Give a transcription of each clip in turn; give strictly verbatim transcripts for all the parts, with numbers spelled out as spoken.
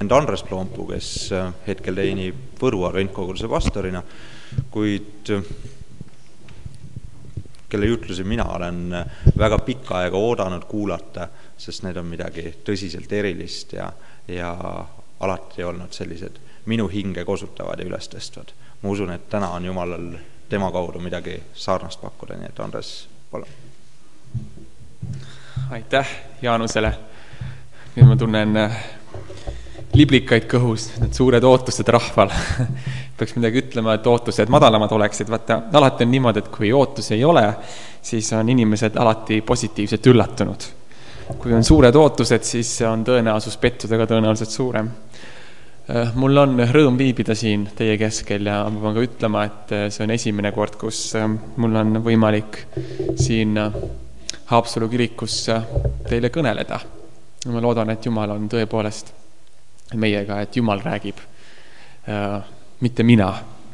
Andres Ploompuu, kes hetkel teenib Võru adventkoguduse pastorina, kuid kelle jutlusi mina olen väga pikka aega oodanud kuulata, sest need on midagi tõsiselt erilist ja, ja alati olnud sellised minu hinge kosutavad ja ülestõstvad. Ma usun, et täna on Jumalal tema kaudu midagi sarnast pakkuda, nii et Andres, palun. Aitäh Jaanusele. Nüüd ma tunnen liblikaid kõhus, need suured ootused rahval. Peaks midagi ütlema, et ootused madalamad oleksid. Vaata, alati on niimoodi, et kui ootusi ei ole, siis on inimesed alati positiivselt üllatunud. Kui on suured ootused, siis on tõenäosus pettudega tõenäoliselt suurem. Mul on rõõm viibida siin teie keskel ja ma pean ka ütlema, et see on esimene kord, kus mul on võimalik siin Haapsalu kirikus teile kõneleda. Ma loodan, et Jumal on tõepoolest meiega, et Jumal räägib, mitte mina.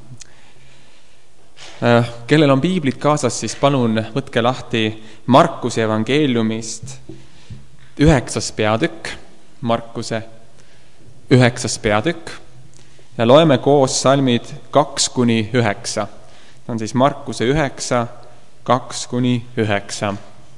Kellel on piiblit kaasas, siis palun võtke lahti Markuse evangeeliumist üheksas peatükk, Markuse üheksas peatükk ja loeme koos salmid kaks kuni üheksa. See on siis Markuse üheksa, kaks kuni üheksa.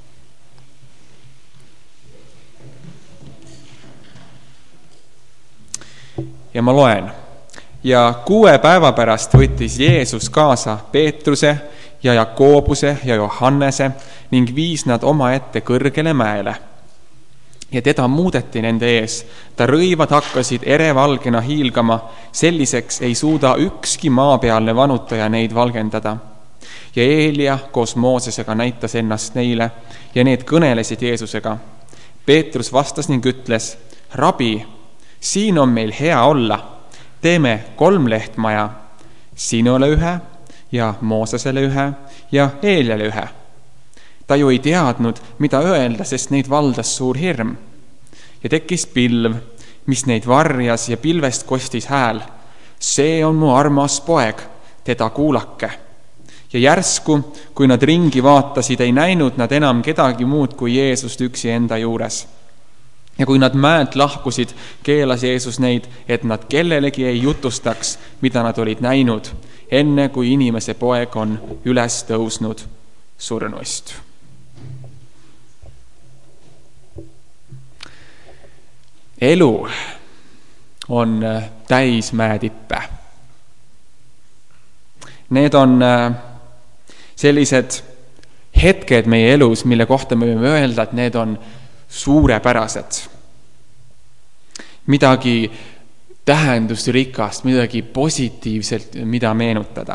Ja ma loen. Ja kuue päeva pärast võttis Jeesus kaasa Peetruse ja Jakobuse ja Johannese ning viis nad oma ette kõrgele mäele. Ja teda muudeti nende ees. Ta rõivad hakkasid erevalgena hiilgama, selliseks ei suuda ükski maapealne vanutaja neid valgendada. Ja Eelia koos Moosesega näitas ennast neile ja need kõnelesid Jeesusega. Peetrus vastas ning ütles, rabi, siin on meil hea olla, teeme kolm lehtmaja, sinule ühe ja Moosesele ühe ja Eeliale ühe. Ta ju ei teadnud, mida öelda, sest neid valdas suur hirm. Ja tekkis pilv, mis neid varjas ja pilvest kostis hääl. See on mu armas poeg, teda kuulake. Ja järsku, kui nad ringi vaatasid, ei näinud nad enam kedagi muud kui Jeesust üksi enda juures. Ja kui nad mäelt lahkusid, keelas Jeesus neid, et nad kellelegi ei jutustaks, mida nad olid näinud, enne kui inimese poeg on üles tõusnud surnuist. Elu on täis mäetippe. Need on sellised hetked meie elus, mille kohta me võime öelda, et need on suurepärased. Midagi tähendusrikast, midagi positiivselt, mida meenutada.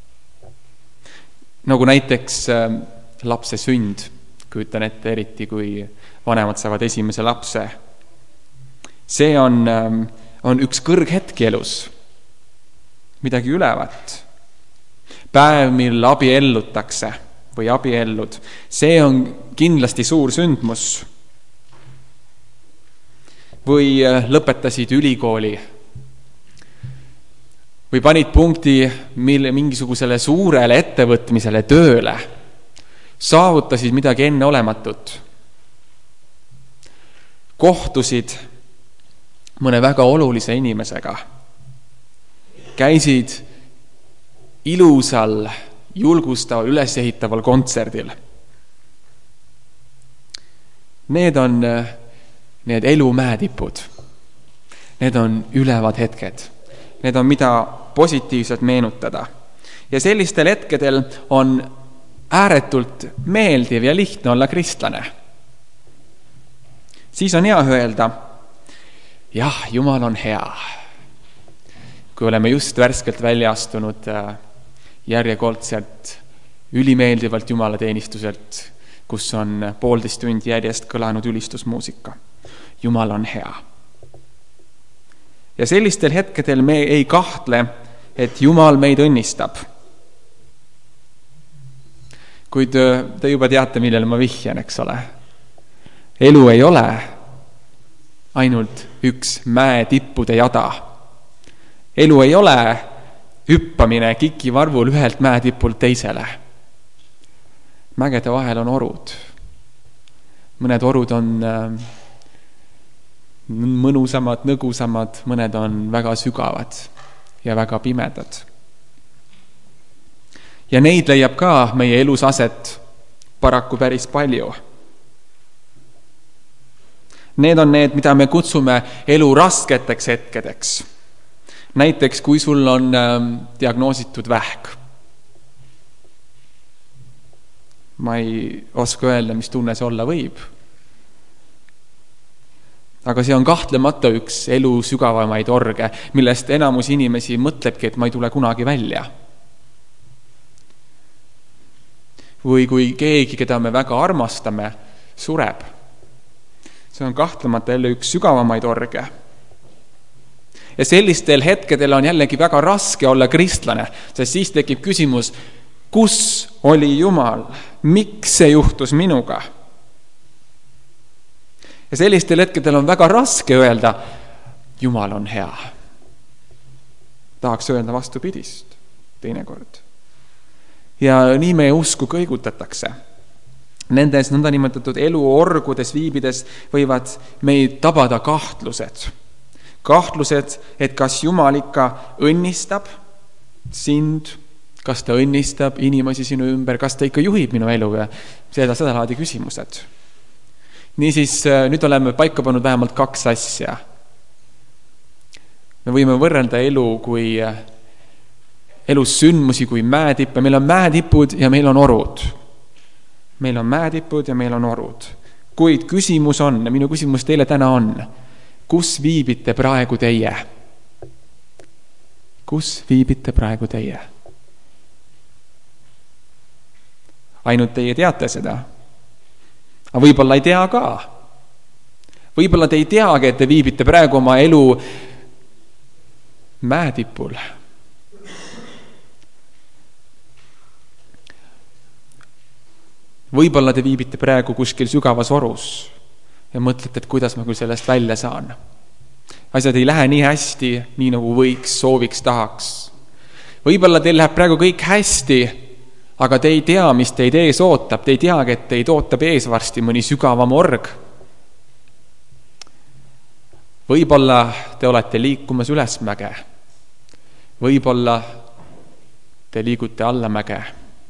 Nagu näiteks lapse sünd, kujutan ette eriti, kui vanemad saavad esimese lapse. See on, on üks kõrghetki elus, midagi ülevat. Päev, mil abiellutakse või abiellud, see on kindlasti suur sündmus. Või lõpetasid ülikooli või panid punkti mille, mingisugusele suurele ettevõtmisele tööle, saavutasid midagi enneolematut, kohtusid mõne väga olulise inimesega, käisid ilusal, julgustaval, ülesehitaval kontserdil. Need on need elu mäetipud. Need on ülevad hetked. Need on mida positiivselt meenutada. Ja sellistel hetkedel on ääretult meeldiv ja lihtne olla kristlane. Siis on hea öelda, jah, Jumal on hea. Kui oleme just värskelt välja astunud järjekordselt ülimeeldivalt Jumalateenistuselt, kus on poolteist tundi järjest kõlanud ülistusmuusika. Jumal on hea. Ja sellistel hetkedel me ei kahtle, et Jumal meid õnnistab. Kuid te juba teate, millele ma vihjan, eks ole. Elu ei ole ainult üks mäetippude jada. Elu ei ole hüppamine kikivarvul ühelt mäetipult teisele. Mägede vahel on orud. Mõned orud on mõnusamad, nõgusamad, mõned on väga sügavad ja väga pimedad. Ja neid leiab ka meie elus aset paraku päris palju. Need on need, mida me kutsume elu rasketeks hetkedeks. Näiteks, kui sul on diagnoositud vähk. Ma ei oska öelda, mis tunne see olla võib. Aga see on kahtlemata üks elu sügavamaid orge, millest enamus inimesi mõtlebki, et ma ei tule kunagi välja. Või kui keegi, keda me väga armastame, sureb. See on kahtlemata jälle üks sügavamaid orge. Ja sellistel hetkedel on jällegi väga raske olla kristlane, sest siis tekib küsimus, kus oli Jumal? Miks see juhtus minuga? Ja sellistel hetkedel on väga raske öelda, Jumal on hea. Tahaks öelda vastupidist teinekord. Ja nii meie usku kõigutatakse. Nendes nõndanimetatud eluorgudes viibides võivad meid tabada kahtlused. Kahtlused, et kas Jumal ikka õnnistab sind, kas ta õnnistab inimesi sinu ümber, kas ta ikka juhib minu elu ja seda, seda laadi küsimused. Niisiis, nüüd oleme paika pannud vähemalt kaks asja. Me võime võrrelda elu kui elus sündmusi kui mäetippe. Meil on mäetipud ja meil on orud. Meil on mäetipud ja meil on orud. Kuid küsimus on, ja minu küsimus teile täna on, kus viibite praegu teie? Kus viibite praegu teie? Ainult teie teate seda. Aga võib-olla ei tea ka. Võib-olla te ei teagi, et te viibite praegu oma elu mäetipul. Võib-olla te viibite praegu kuskil sügavas orus ja mõtlete, et kuidas ma küll sellest välja saan. Asjad ei lähe nii hästi, nii nagu võiks, sooviks, tahaks. Võib-olla teil läheb praegu kõik hästi, aga te ei tea, mis teid ees ootab. Te ei teagi, et teid ootab ees varsti mõni sügavam org. Võib-olla te olete liikumas ülesmäge. Võib-olla te liigute allamäge.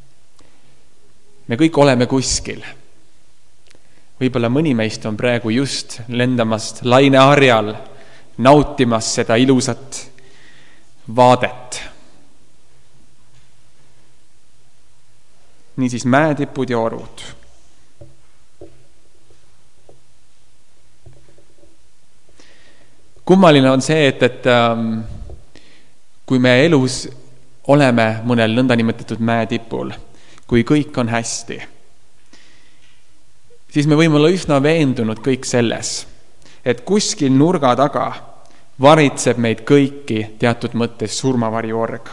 Me kõik oleme kuskil. Võib-olla mõni meist on praegu just lendamast laineharjal, nautimas seda ilusat vaadet. Niisiis mäetipud ja orud. Kummaline on see, et, et ähm, kui me elus oleme mõnel nõndanimetatud mäetipul, kui kõik on hästi, siis me võime olla üsna veendunud kõik selles, et kuskil nurga taga varitseb meid kõiki teatud mõttes surmavarjuorg.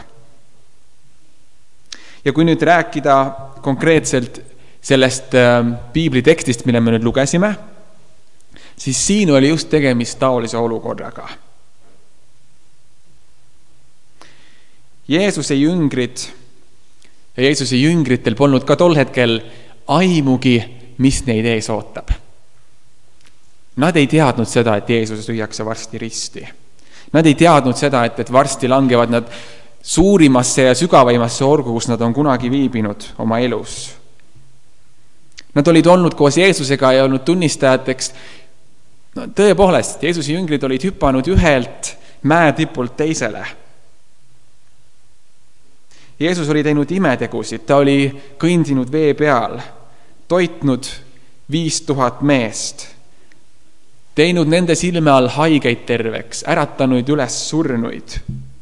Ja kui nüüd rääkida konkreetselt sellest piiblitekstist, mille me nüüd lugesime, siis siin oli just tegemist taolise olukorraga. Jeesuse jüngrid ja Jeesuse jüngritel polnud ka tol hetkel aimugi, mis neid ees ootab. Nad ei teadnud seda, et Jeesus lüüakse varsti risti. Nad ei teadnud seda, et, et varsti langevad nad suurimasse ja sügavaimasse orgu, kus nad on kunagi viibinud oma elus. Nad olid olnud koos Jeesusega ja olnud tunnistajateks. No, tõepoolest, Jeesuse jüngrid olid hüpanud ühelt mäetipult teisele. Jeesus oli teinud imetegusid, ta oli kõndinud vee peal, toitnud viis tuhat meest, teinud nende silme all haigeid terveks, äratanud üles surnuid.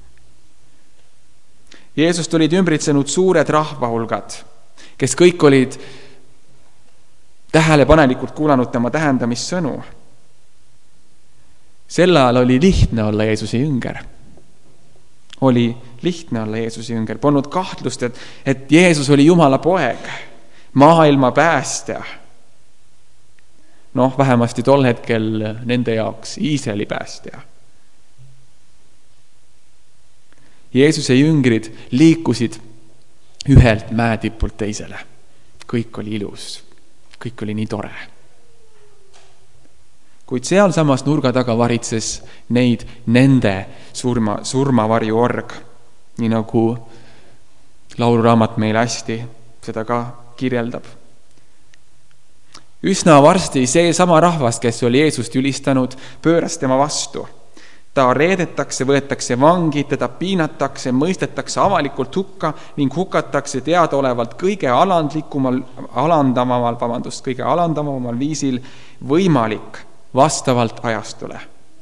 Jeesust olid ümbritsenud suured rahvahulgad, kes kõik olid tähelepanelikult kuulanud tema tähendamissõnu. Sel ajal oli lihtne olla Jeesuse jünger. Oli lihtne olla Jeesuse jünger. Polnud kahtlust, et, et Jeesus oli Jumala poeg, maailma päästja. Noh, vähemasti tol hetkel nende jaoks Iisraeli päästja. Jeesuse jüngrid liikusid ühelt mäetipult teisele. Kõik oli ilus, kõik oli nii tore. kuid sealsamas nurga taga varitses neid nende surma, surmavarju org, nii nagu lauluraamat meile hästi seda ka kirjeldab. Üsna varsti see sama rahvas, kes oli Jeesust ülistanud, pööras tema vastu. Ta reedetakse, võetakse vangi, teda piinatakse, mõistetakse avalikult hukka ning hukatakse teadaolevalt kõige alandlikumal, alandavamal, vabandust, kõige alandavamal viisil võimalik vastavalt ajastule.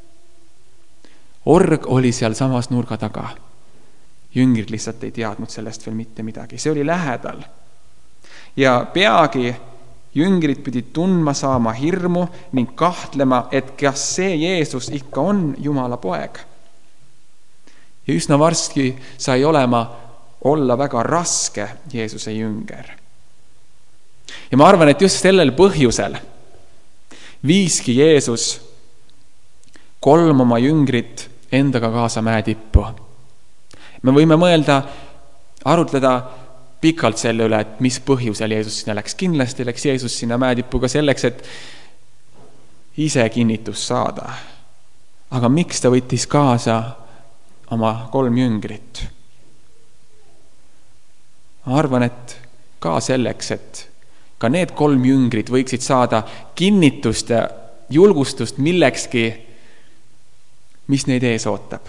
Org oli seal samas nurga taga. Jüngrid lihtsalt ei teadnud sellest veel mitte midagi. See oli lähedal. Ja peagi jüngrid pidid tundma saama hirmu ning kahtlema, et kas see Jeesus ikka on Jumala poeg. Ja üsna varsti sai olema olla väga raske Jeesuse jünger. Ja ma arvan, et just sellel põhjusel viiski Jeesus kolm oma jüngrit endaga kaasa mäetippu. Me võime mõelda, arutleda pikalt selle üle, et mis põhjusel Jeesus sinna läks. Kindlasti läks Jeesus sinna mäetippuga selleks, et ise kinnitus saada. Aga miks ta võttis kaasa oma kolm jüngrit? Ma arvan, et ka selleks, et ka need kolm jüngrit võiksid saada kinnitust ja julgustust millekski, mis neid ees ootab.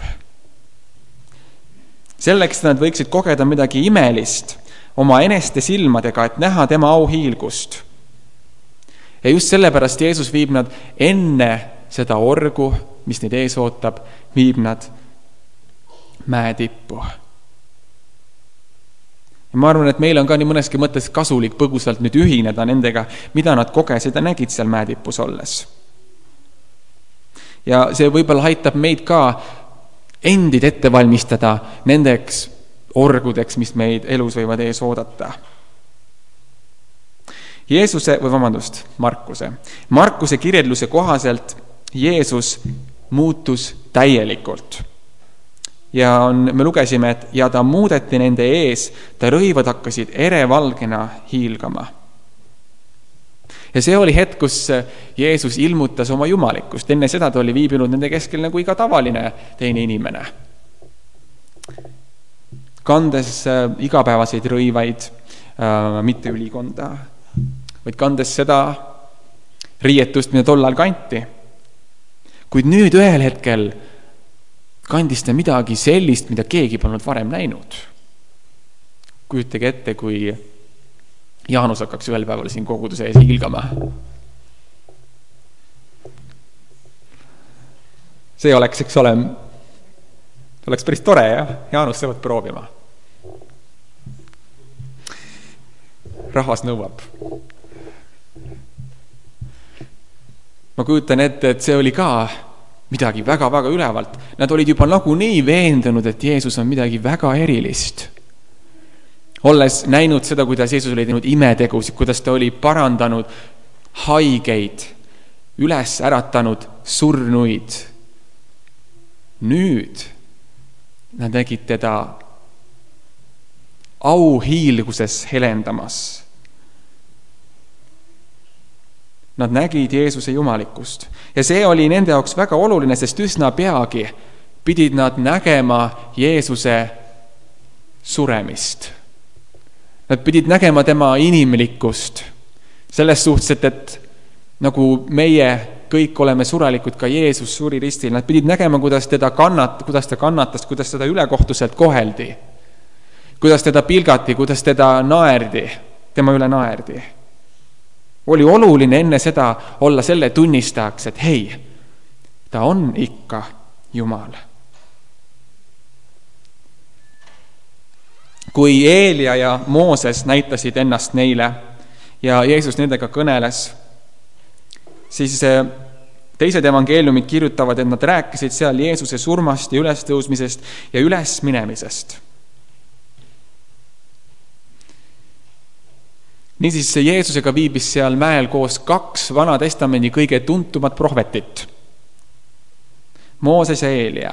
Selleks nad võiksid kogeda midagi imelist oma eneste silmadega, et näha tema auhiilgust. Ja just sellepärast Jeesus viib nad enne seda orgu, mis neid ees ootab, viib nad mäetippu. Ja ma arvan, et meil on ka nii mõneski mõttes kasulik põgusalt nüüd ühineda nendega, mida nad kogesid ja nägid seal mäetipus olles. Ja see võib-olla aitab meid ka endid ette valmistada nendeks orgudeks, mis meid elus võivad ees oodata. Jeesuse, või vabandust, Markuse. Markuse kirjelduse kohaselt Jeesus muutus täielikult. Ja on, me lugesime, et ja ta muudeti nende ees, ta rõivad hakkasid erevalgena hiilgama. Ja see oli hetk, kus Jeesus ilmutas oma jumalikkust. Enne seda ta oli viibinud nende keskel nagu iga tavaline teine inimene. Kandes äh, igapäevaseid rõivaid, äh, mitte ülikonda, vaid kandes seda riietust, mida tollal kanti. Kuid nüüd ühel hetkel kandis ta midagi sellist, mida keegi polnud varem näinud. Kujutage ette, kui Jaanus hakkaks ühel päeval siin koguduse ees hiilgama. See oleks, eks ole, oleks päris tore ja Jaanus saavad proovima. Rahvas nõuab. Ma kujutan ette, et see oli ka midagi väga-väga ülevalt. Nad olid juba nagu nii veendunud, et Jeesus on midagi väga erilist. Olles näinud seda, kuidas Jeesus oli teinud imetegusid, kuidas ta oli parandanud haigeid, üles äratanud surnuid. Nüüd nad nägid teda auhiilguses helendamas. Nad nägid Jeesuse jumalikkust. Ja see oli nende jaoks väga oluline, sest üsna peagi pidid nad nägema Jeesuse suremist. Nad pidid nägema tema inimlikkust. Selles suhtes, et, et nagu meie kõik oleme surelikud, ka Jeesus suri ristil. Nad pidid nägema, kuidas teda kannat, kuidas ta kannatas, kuidas teda ülekohtuselt koheldi. Kuidas teda pilgati, kuidas teda naerdi, tema üle naerdi. Oli oluline enne seda olla selle tunnistajaks, et hei, ta on ikka Jumal. Kui Eelia ja Mooses näitasid ennast neile ja Jeesus nendega kõneles, siis teised evangeeliumid kirjutavad, et nad rääkisid seal Jeesuse surmast ja ülestõusmisest ja ülesminemisest. Niisiis Jeesusega viibis seal mäel koos kaks Vana Testamendi kõige tuntumat prohvetit, Mooses ja Eelia.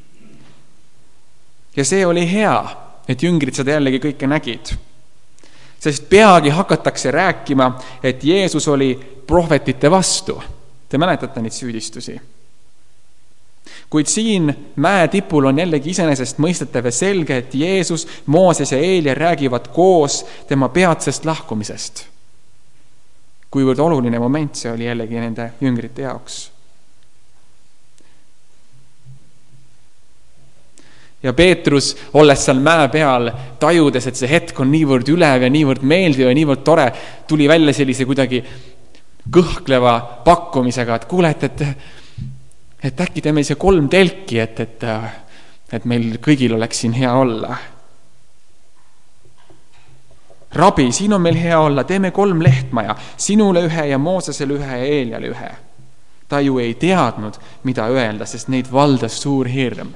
Ja see oli hea, et jüngrid seda jällegi kõike nägid. Sest peagi hakatakse rääkima, et Jeesus oli prohvetite vastu. Te mäletate neid süüdistusi. Kuid siin mäe tipul on jällegi iseenesest mõistetav ja selge, et Jeesus, Mooses ja Eelia räägivad koos tema peatsest lahkumisest. Kuivõrd oluline moment see oli jällegi nende jüngrite jaoks. Ja Peetrus, olles seal mäe peal, tajudes, et see hetk on niivõrd ülev ja niivõrd meeldiv ja niivõrd tore, tuli välja sellise kuidagi kõhkleva pakkumisega, et kuule, et, et, et äkki teeme see kolm telki, et, et, et meil kõigil oleks siin hea olla. Rabi, siin on meil hea olla, teeme kolm lehtmaja, sinule ühe ja Moosesele ühe ja Eeliale ühe. Ta ju ei teadnud, mida öelda, sest neid valdas suur hirm.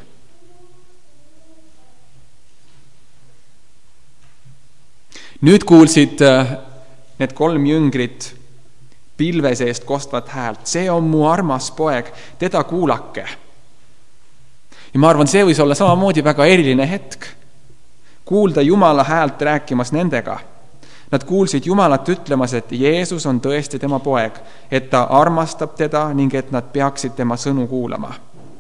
Nüüd kuulsid need kolm jüngrit pilve seest kostvat häält. See on mu armas poeg, teda kuulake. Ja ma arvan, see võis olla samamoodi väga eriline hetk. Kuulda Jumala häält rääkimas nendega. Nad kuulsid Jumalat ütlemas, et Jeesus on tõesti tema poeg, et ta armastab teda ning et nad peaksid tema sõnu kuulama.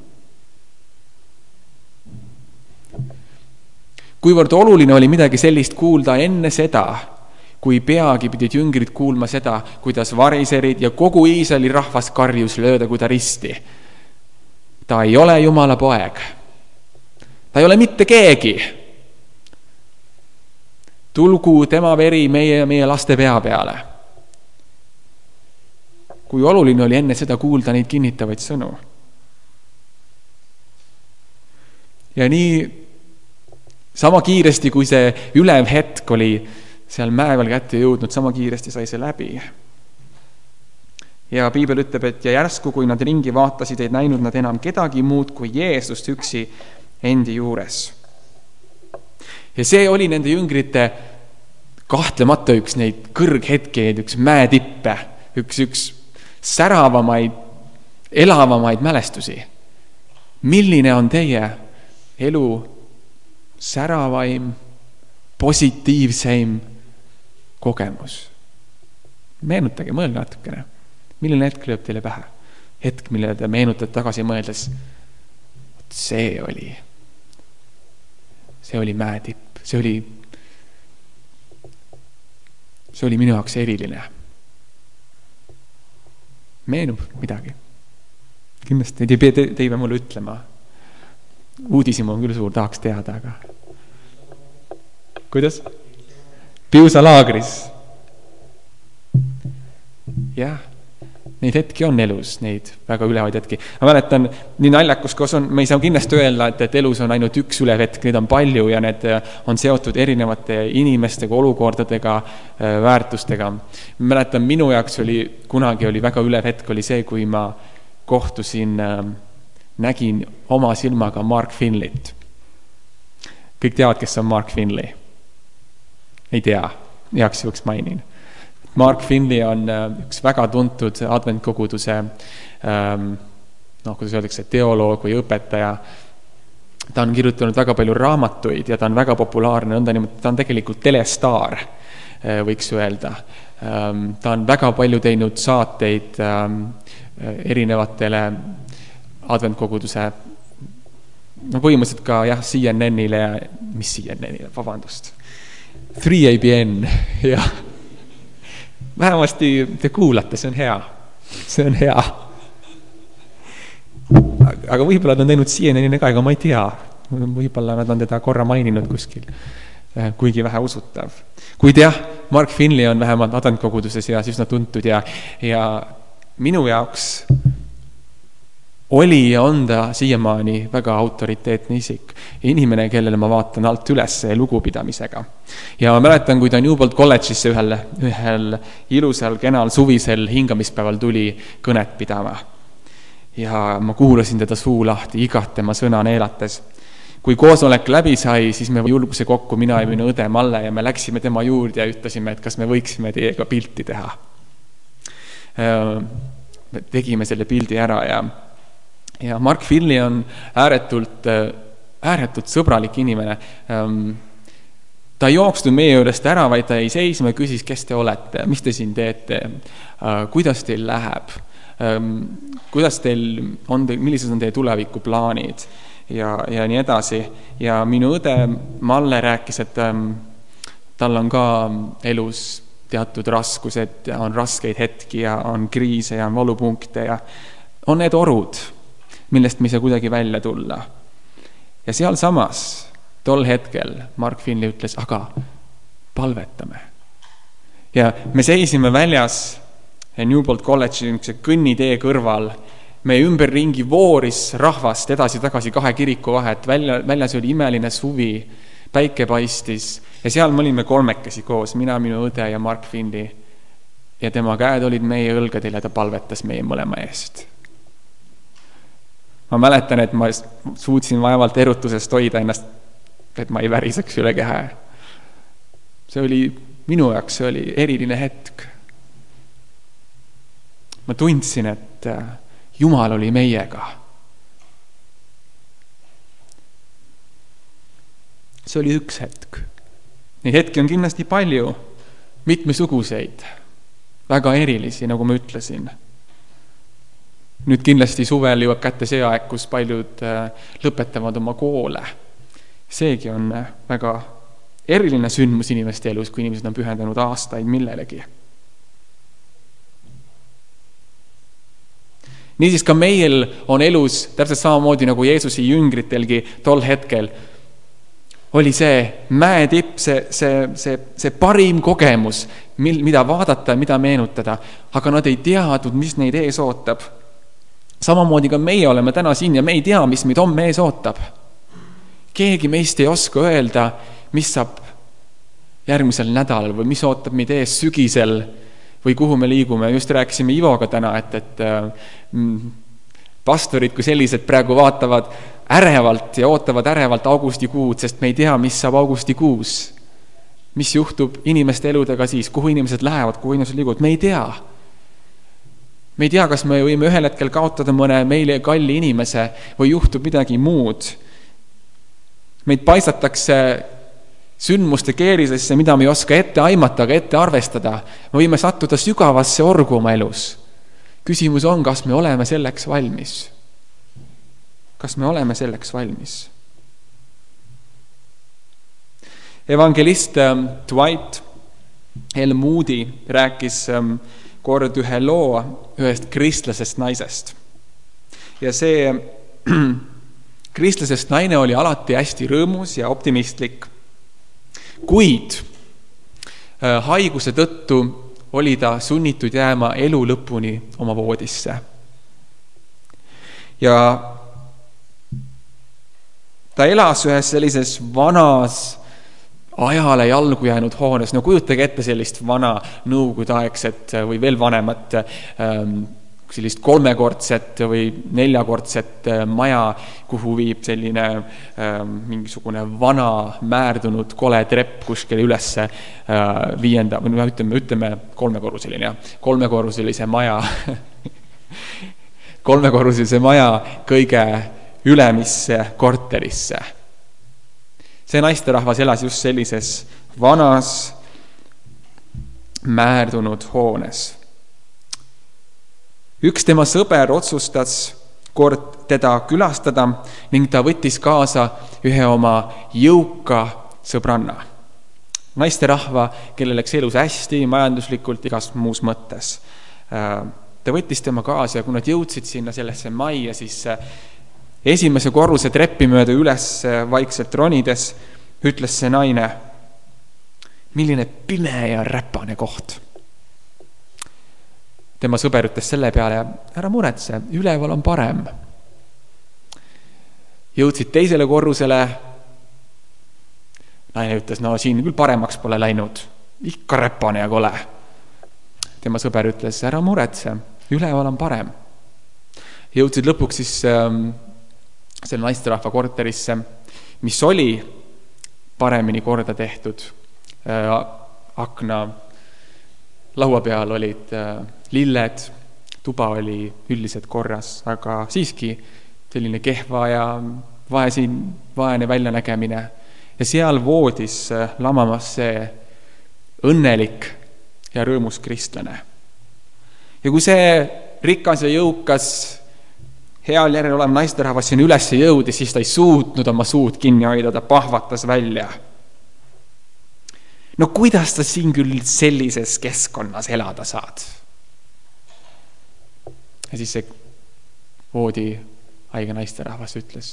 Kuivõrd oluline oli midagi sellist kuulda enne seda, kui peagi pidid jüngrid kuulma seda, kuidas variserid ja kogu Iisraeli rahvas karjus lööda, kui ta risti. Ta ei ole Jumala poeg. Ta ei ole mitte keegi. Tulgu tema veri meie ja meie laste pea peale. Kui oluline oli enne seda kuulda neid kinnitavaid sõnu. Ja nii sama kiiresti, kui see ülev hetk oli seal mäe peal kätte jõudnud, sama kiiresti sai see läbi. Ja Piibel ütleb, et ja järsku, kui nad ringi vaatasid, ei näinud nad enam kedagi muud kui Jeesust üksi endi juures. Ja see oli nende jüngrite kahtlemata üks neid kõrghetkeid, üks mäetippe, üks, üks säravamaid, elavamaid mälestusi. Milline on teie elu säravaim, positiivseim kogemus? Meenutage, mõelge natukene. Milline hetk lööb teile pähe? Hetk, mille te meenutate tagasi mõeldes. See oli, see oli mäetipp. See oli, see oli minu jaoks eriline. Meenub midagi. Kindlasti te, te, te ei pea mulle ütlema. Uudisimu on küll suur, tahaks teada, aga kuidas? Piusa laagris. Jah, neid hetki on elus, neid väga ülevaid hetki. Ma mäletan, nii naljakus, kus on, me ei saa kindlasti öelda, et, et elus on ainult üks ülev hetk, neid on palju ja need on seotud erinevate inimestega, olukordadega, väärtustega. Ma mäletan, minu jaoks oli, kunagi oli väga ülev hetk, oli see, kui ma kohtusin, nägin oma silmaga Mark Finleyt. Kõik teavad, kes on Mark Finley? Ei tea, heaks juhuks mainin. Mark Finley on üks väga tuntud adventkoguduse ähm, noh, kuidas öeldakse, teoloog või õpetaja. Ta on kirjutanud väga palju raamatuid ja ta on väga populaarne, ta on tegelikult telestaar, võiks öelda. Ähm, ta on väga palju teinud saateid ähm, erinevatele adventkoguduse, no põhimõtteliselt ka jah, C N N-ile, mis C N N-ile, vabandust, three A B N, jah. Vähemasti te kuulate, see on hea. See on hea. Aga võib-olla nad on teinud C N N-ile ka, ega ma ei tea. Võib-olla nad on teda korra maininud kuskil, kuigi vähe usutav. Kuid jah, Mark Finley on vähemalt adventkoguduses ja üsna tuntud ja, ja minu jaoks oli ja on ta siiamaani väga autoriteetne isik. Inimene, kellele ma vaatan alt üles lugupidamisega. Ja ma mäletan, kui ta Newbold kolledžisse ühel, ühel ilusal, kenal, suvisel hingamispäeval tuli kõnet pidama. Ja ma kuulasin teda suu lahti, igat tema sõna neelates. Kui koosolek läbi sai, siis me julguse kokku, mina ja minu õde Malle, ja me läksime tema juurde ja ütlesime, et kas me võiksime teiega pilti teha. Me tegime selle pildi ära ja Ja Mark Finley on ääretult, ääretult sõbralik inimene. ta ei jooksnud meie juurest ära, vaid ta ei seisma ja küsis, kes te olete, mis te siin teete, kuidas teil läheb, kuidas teil on, millised on teie tulevikuplaanid ja, ja nii edasi. Ja minu õde Malle rääkis, et tal on ka elus teatud raskused ja on raskeid hetki ja on kriise ja on valupunkte ja on need orud, millest me ei saa kuidagi välja tulla. Ja seal samas tol hetkel Mark Finley ütles, aga palvetame. Ja me seisime väljas Newbold College'i kõnnitee kõrval. Meie ümberringi vooris rahvast edasi-tagasi kahe kiriku vahet. Välja, väljas oli imeline suvi, päike paistis ja seal me olime kolmekesi koos, mina, minu õde ja Mark Finley. Ja tema käed olid meie õlgadel ja ta palvetas meie mõlema eest. Ma mäletan, et ma suutsin vaevalt erutusest hoida ennast, et ma ei väriseks üle kehe. See oli minu jaoks, see oli eriline hetk. Ma tundsin, et Jumal oli meiega. See oli üks hetk. Neid hetki on kindlasti palju, mitmesuguseid, väga erilisi, nagu ma ütlesin. Nüüd kindlasti suvel jõuab kätte see aeg, kus paljud lõpetavad oma koole. Seegi on väga eriline sündmus inimeste elus, kui inimesed on pühendanud aastaid millelegi. Niisiis ka meil on elus täpselt samamoodi nagu Jeesuse jüngritelgi tol hetkel oli see mäetipp, see, see, see, see parim kogemus, mil, mida vaadata ja mida meenutada, aga nad ei teadnud, mis neid ees ootab. Samamoodi ka meie oleme täna siin ja me ei tea, mis meid homme ees ootab. Keegi meist ei oska öelda, mis saab järgmisel nädalal või mis ootab meid ees sügisel või kuhu me liigume. Just rääkisime Ivoga täna, et, et mm, pastorid kui sellised praegu vaatavad ärevalt ja ootavad ärevalt augustikuud, sest me ei tea, mis saab augustikuus. Mis juhtub inimeste eludega siis, kuhu inimesed lähevad, kuhu inimesed liiguvad, me ei tea. Me ei tea, kas me võime ühel hetkel kaotada mõne meile kalli inimese või juhtub midagi muud. Meid paisatakse sündmuste keerisesse, mida me ei oska ette aimata, aga ette arvestada. Me võime sattuda sügavasse orgu oma elus. Küsimus on, kas me oleme selleks valmis. Kas me oleme selleks valmis? Evangelist Dwight L. Moody rääkis kord ühe loo ühest kristlasest naisest. Ja see kristlasest naine oli alati hästi rõõmus ja optimistlik. Kuid haiguse tõttu oli ta sunnitud jääma elu lõpuni oma voodisse. Ja ta elas ühes sellises vanas ajale jalgu jäänud hoones. No kujutage ette sellist vana nõukogudeaegset või veel vanemat sellist kolmekordset või neljakordset maja, kuhu viib selline mingisugune vana määrdunud kole trepp kuskile ülesse viienda, või ütleme, ütleme kolmekorruseline, kolmekorruselise maja kolmekorruselise maja kõige ülemisse korterisse. See naisterahvas elas just sellises vanas määrdunud hoones. Üks tema sõber otsustas kord teda külastada ning ta võttis kaasa ühe oma jõuka sõbranna. Naisterahva, kellel läks elus hästi, majanduslikult, igas muus mõttes. Ta võttis tema kaasa ja kui nad jõudsid sinna sellesse majja, siis esimese korruse treppi mööda üles vaikselt ronides ütles see naine, milline pime ja räpane koht. Tema sõber ütles selle peale, ära muretse, üleval on parem. Jõudsid teisele korrusele. Naine ütles, no siin küll paremaks pole läinud, ikka räpane ja kole. Tema sõber ütles, ära muretse, üleval on parem. Jõudsid lõpuks siis ähm, selle naisterahva korterisse, mis oli paremini korda tehtud. Akna laua peal olid lilled, tuba oli üldiselt korras, aga siiski selline kehva ja vaesin, vaene väljanägemine. ja seal voodis lamamas see õnnelik ja rõõmus kristlane. Ja kui see rikas ja jõukas heal järjel olev naisterahvas siin üles jõudis, siis ta ei suutnud oma suud kinni hoida, ta pahvatas välja. No kuidas ta siin küll sellises keskkonnas elada saad? Ja siis see voodi haige naisterahvas ütles,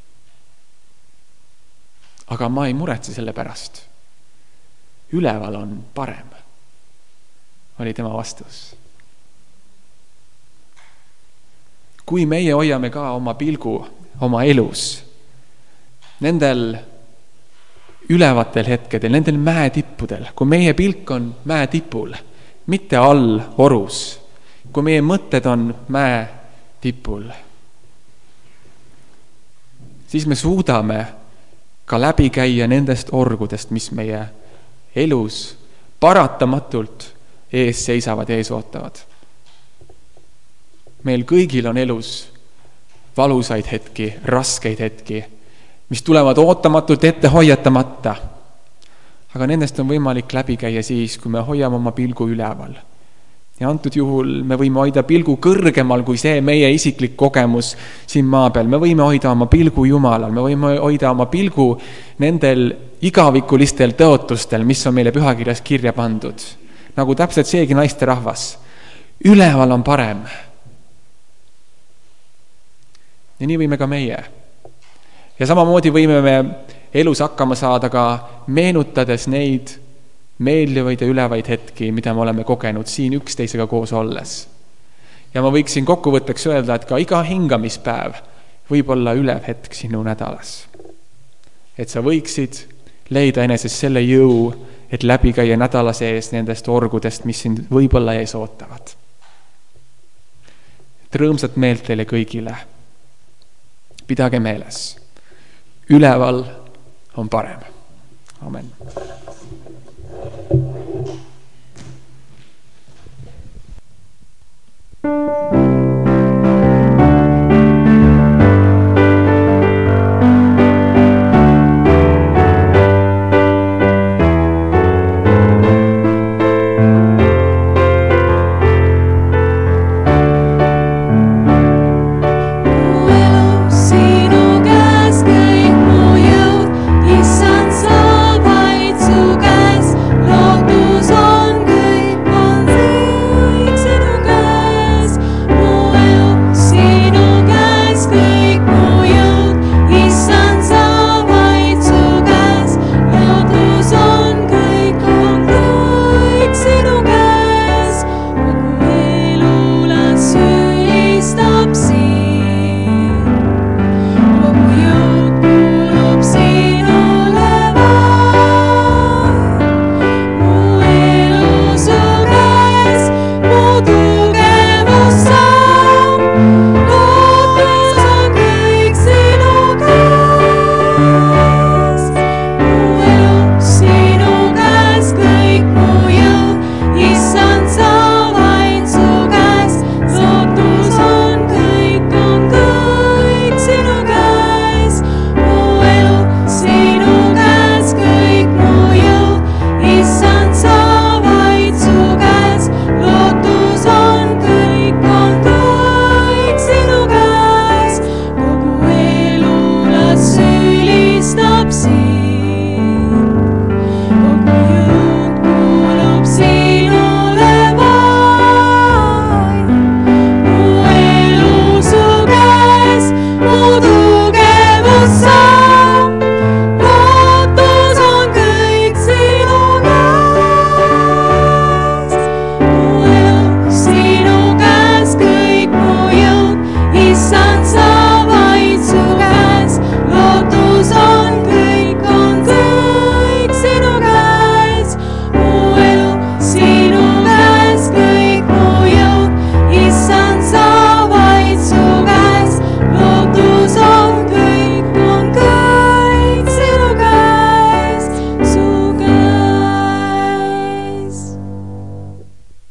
aga ma ei muretse selle pärast. Üleval on parem, oli tema vastus. Kui meie hoiame ka oma pilgu oma elus, nendel ülevatel hetkedel, nendel mäetippudel, kui meie pilk on mäetipul, mitte all orus, kui meie mõtted on mäetipul, siis me suudame ka läbi käia nendest orgudest, mis meie elus paratamatult ees seisavad, ees ootavad. Meil kõigil on elus valusaid hetki, raskeid hetki, mis tulevad ootamatult ette hoiatamata. Aga nendest on võimalik läbi käia siis, kui me hoiame oma pilgu üleval. Ja antud juhul me võime hoida pilgu kõrgemal kui see meie isiklik kogemus siin maa peal. Me võime hoida oma pilgu Jumalal, me võime hoida oma pilgu nendel igavikulistel tõotustel, mis on meile pühakirjas kirja pandud. Nagu täpselt seegi naisterahvas. Üleval on parem. Ja nii võime ka meie. Ja samamoodi võime me elus hakkama saada ka meenutades neid meeldivaid ja ülevaid hetki, mida me oleme kogenud siin üksteisega koos olles. Ja ma võiksin kokkuvõtteks öelda, et ka iga hingamispäev võib olla ülev hetk sinu nädalas. Et sa võiksid leida eneses selle jõu, et läbi käia nädala sees nendest orgudest, mis sind võib-olla ees ootavad. Et rõõmsat meelt teile kõigile. Pidage meeles. Üleval on parem. Amen.